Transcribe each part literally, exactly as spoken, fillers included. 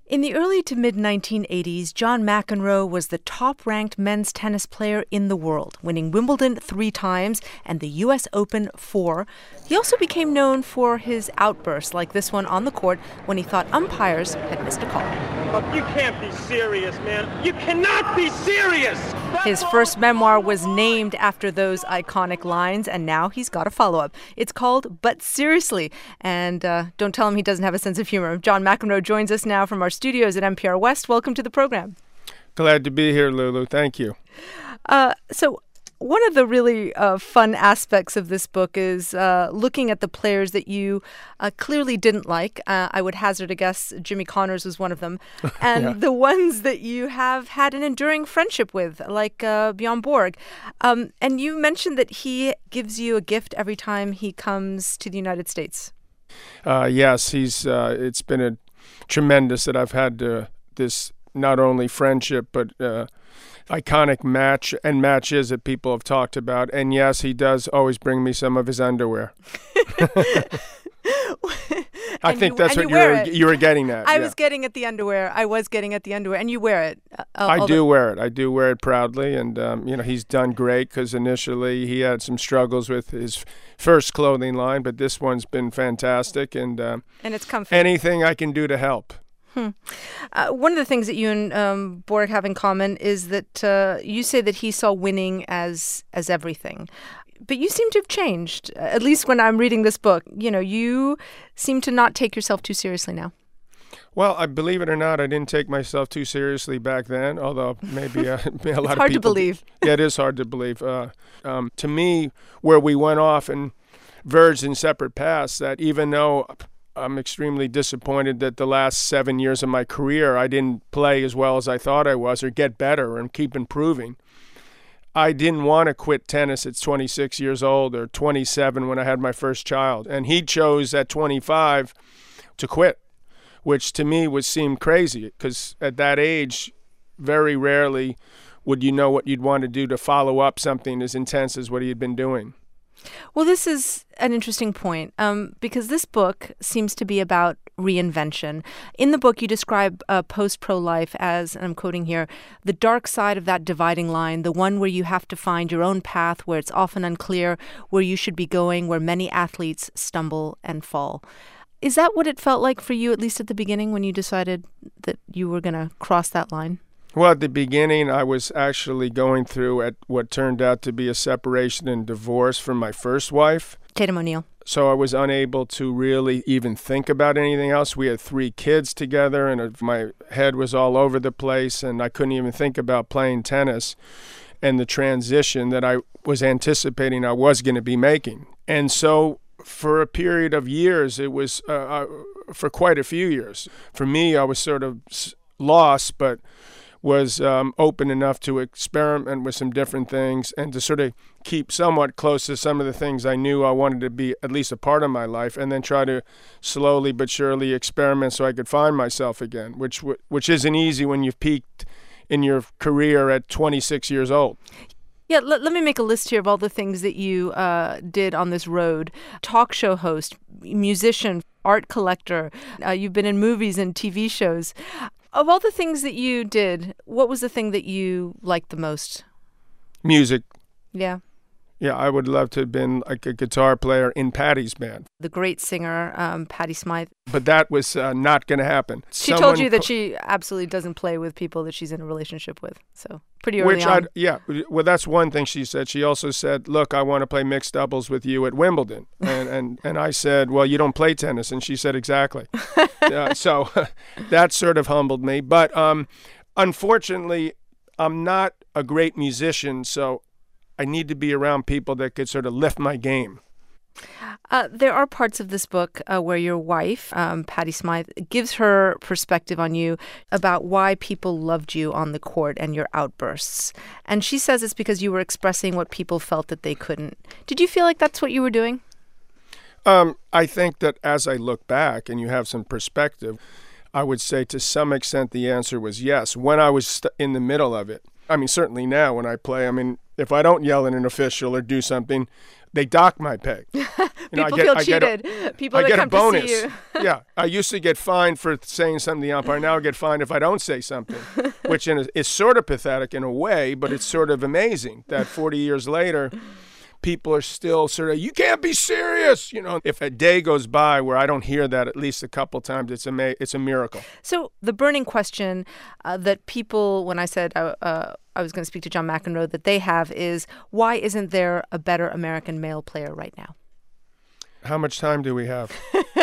In the early to mid nineteen eighties, John McEnroe was the top-ranked men's tennis player in the world, winning Wimbledon three times and the U S Open four. He also became known for his outbursts, like this one on the court when he thought umpires had missed a call. Oh, you can't be serious, man. You cannot be serious! His first memoir was named after those iconic lines, and now he's got a follow-up. It's called But Seriously, and uh, don't tell him he doesn't have a sense of humor. John McEnroe joins us now from our studios at N P R West. Welcome to the program. Glad to be here, Lulu. Thank you. Uh, so one of the really uh, fun aspects of this book is uh, looking at the players that you uh, clearly didn't like. Uh, I would hazard a guess Jimmy Connors was one of them. And yeah. The ones that you have had an enduring friendship with, like uh, Bjorn Borg. Um, and you mentioned that he gives you a gift every time he comes to the United States. Uh, yes, he's. Uh, it's been a tremendous that I've had uh, this not only friendship, but uh, iconic match and matches that people have talked about. And yes, he does always bring me some of his underwear. I think you, that's what you, you, were, you were getting at. I yeah. was getting at the underwear. I was getting at the underwear. And you wear it. Uh, I do wear it. I do wear it proudly. And, um, you know, he's done great because initially he had some struggles with his first clothing line. But this one's been fantastic. And, uh, and it's comfy. Anything I can do to help. Hmm. Uh, one of the things that you and um, Borg have in common is that uh, you say that he saw winning as as everything. But you seem to have changed, at least when I'm reading this book. You know, you seem to not take yourself too seriously now. Well, I believe it or not, I didn't take myself too seriously back then, although maybe uh, a lot of people... It's hard to believe. Yeah, it is hard to believe. Uh, um, to me, where we went off and verged in separate paths, that even though I'm extremely disappointed that the last seven years of my career I didn't play as well as I thought I was or get better and keep improving, I didn't want to quit tennis at twenty-six years old or twenty-seven when I had my first child. And he chose at twenty-five to quit, which to me would seem crazy because at that age, very rarely would you know what you'd want to do to follow up something as intense as what he had been doing. Well, this is an interesting point um, because this book seems to be about reinvention. In the book, you describe uh, post-pro-life as, and I'm quoting here, the dark side of that dividing line, the one where you have to find your own path, where it's often unclear where you should be going, where many athletes stumble and fall. Is that what it felt like for you, at least at the beginning, when you decided that you were going to cross that line? Well, at the beginning, I was actually going through at what turned out to be a separation and divorce from my first wife. Tatum O'Neal. So I was unable to really even think about anything else. We had three kids together, and my head was all over the place, and I couldn't even think about playing tennis and the transition that I was anticipating I was going to be making. And so for a period of years, it was uh, uh, for quite a few years. For me, I was sort of lost, but was um, open enough to experiment with some different things and to sort of keep somewhat close to some of the things I knew I wanted to be at least a part of my life, and then try to slowly but surely experiment so I could find myself again, which which isn't easy when you've peaked in your career at twenty-six years old. Yeah, let, let me make a list here of all the things that you uh, did on this road. Talk show host, musician, art collector. Uh, you've been in movies and T V shows. Of all the things that you did, what was the thing that you liked the most? Music. Yeah. Yeah, I would love to have been like a guitar player in Patty's band. The great singer, um, Patti Smyth. But that was uh, not going to happen. She Someone told you that she absolutely doesn't play with people that she's in a relationship with. So pretty early Which on. I'd, yeah, well, that's one thing she said. She also said, look, I want to play mixed doubles with you at Wimbledon. And and, and I said, well, you don't play tennis. And she said, exactly. uh, so that sort of humbled me. But um, unfortunately, I'm not a great musician, so I need to be around people that could sort of lift my game. Uh, there are parts of this book uh, where your wife, um, Patti Smyth, gives her perspective on you about why people loved you on the court and your outbursts. And she says it's because you were expressing what people felt that they couldn't. Did you feel like that's what you were doing? Um, I think that as I look back and you have some perspective, I would say to some extent the answer was yes. When I was st- in the middle of it, I mean, certainly now when I play, I mean, If I don't yell at an official or do something, they dock my pay. You know, People I get, feel I cheated. A, People I that get come a bonus. To see you. Yeah, I used to get fined for saying something to the umpire. Now I get fined if I don't say something, which in a, is sort of pathetic in a way, but it's sort of amazing that forty years later, people are still sort of, you can't be serious. You know, if a day goes by where I don't hear that at least a couple times, it's a ma- it's a miracle. So the burning question uh, that people, when I said uh, uh, I was going to speak to John McEnroe, that they have is, why isn't there a better American male player right now? How much time do we have?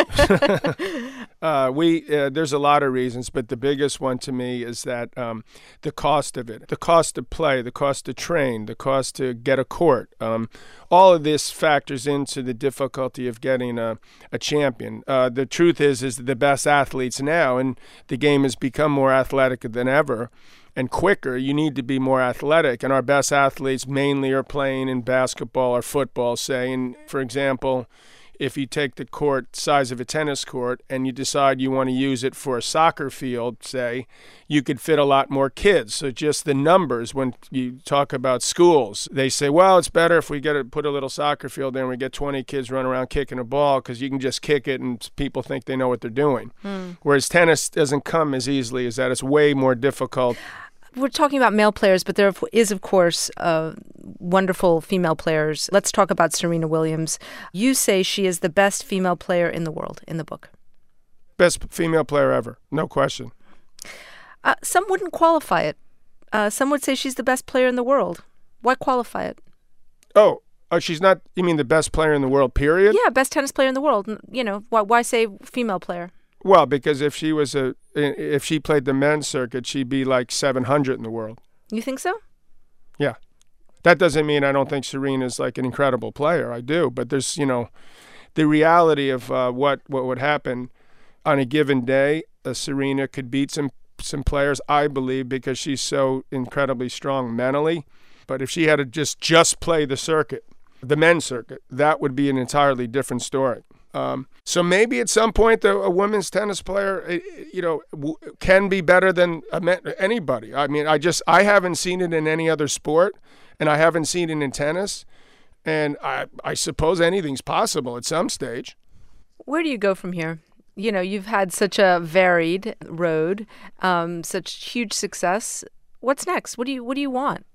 uh, we uh, there's a lot of reasons, but the biggest one to me is that um, the cost of it, the cost to play, the cost to train, the cost to get a court, um, all of this factors into the difficulty of getting a, a champion. Uh, the truth is, is that the best athletes now, and the game has become more athletic than ever and quicker, you need to be more athletic. And our best athletes mainly are playing in basketball or football, say. And for example, if you take the court size of a tennis court and you decide you want to use it for a soccer field, say, you could fit a lot more kids. So just the numbers, when you talk about schools, they say, well, it's better if we get to put a little soccer field there and we get twenty kids running around kicking a ball because you can just kick it and people think they know what they're doing. Mm. Whereas tennis doesn't come as easily as that. It's way more difficult. We're talking about male players, but there is, of course, uh, wonderful female players. Let's talk about Serena Williams. You say she is the best female player in the world in the book. Best female player ever, no question. Uh, some wouldn't qualify it. Uh, some would say she's the best player in the world. Why qualify it? Oh, oh, she's not, you mean the best player in the world, period? Yeah, best tennis player in the world. You know, why, why say female player? Well, because if she was a, if she played the men's circuit, she'd be like seven hundred in the world. You think so? Yeah. That doesn't mean I don't think Serena's like an incredible player. I do. But there's, you know, the reality of uh, what, what would happen on a given day. Uh, Serena could beat some, some players, I believe, because she's so incredibly strong mentally. But if she had to just, just play the circuit, the men's circuit, that would be an entirely different story. Um, so maybe at some point the, a women's tennis player, you know, w- can be better than anybody. I mean, I just I haven't seen it in any other sport, and I haven't seen it in tennis, and I I suppose anything's possible at some stage. Where do you go from here? You know, you've had such a varied road, um, such huge success. What's next? What do you What do you want?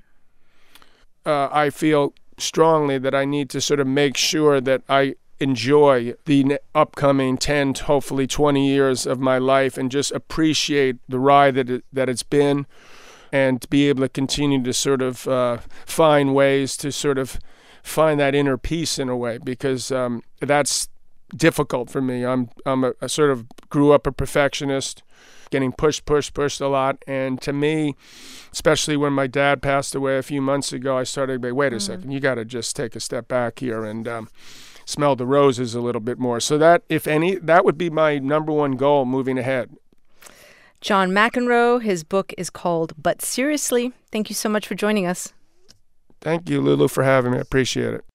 Uh, I feel strongly that I need to sort of make sure that I enjoy the upcoming ten, hopefully twenty years of my life and just appreciate the ride that it, that it's been, and be able to continue to sort of uh, find ways to sort of find that inner peace in a way, because um, that's difficult for me. I'm I'm a, a sort of grew up a perfectionist, getting pushed, pushed, pushed a lot. And to me, especially when my dad passed away a few months ago, I started to be, wait a mm-hmm. second, you got to just take a step back here and um, smell the roses a little bit more. So that, if any, that would be my number one goal moving ahead. John McEnroe, his book is called But Seriously. Thank you so much for joining us. Thank you, Lulu, for having me. I appreciate it.